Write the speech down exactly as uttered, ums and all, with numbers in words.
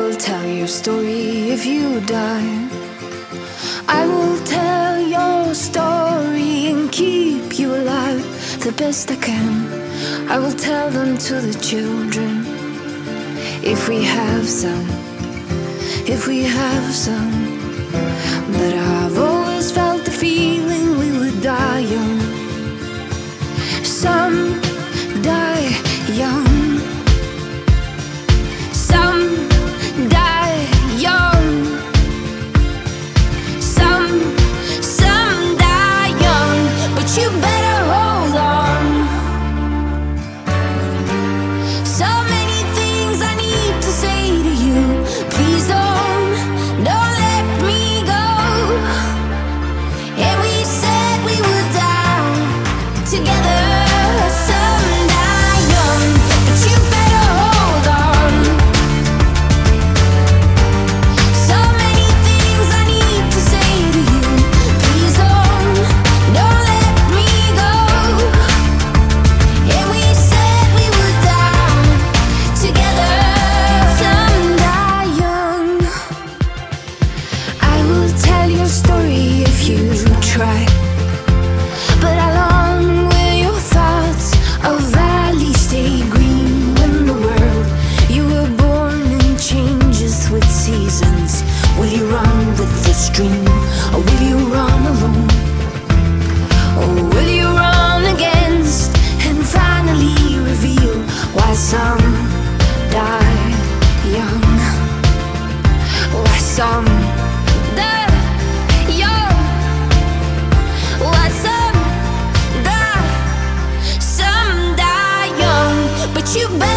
will tell your story if you die. I will tell your story and keep you alive the best I can. I will tell them to the children, if we have some, if we have some. But I've always felt the feeling we would die young. Some die young. Some die young. Some, some die young. But you better hold on. So many things I need to say to you. Please don't, don't let me go. And we said we would die together. Some die young, but you better hold on. So many things I need to say to you. Please don't, don't let me go. And we said we would die together. Some die young. I will tell your story if you try. But along with your thoughts, a valley stay green when the world you were born in changes with seasons. Will you run with the stream, or will you run alone? Or will you run against and finally reveal why some die young? Why some die young? Why some die? Some die young, but you better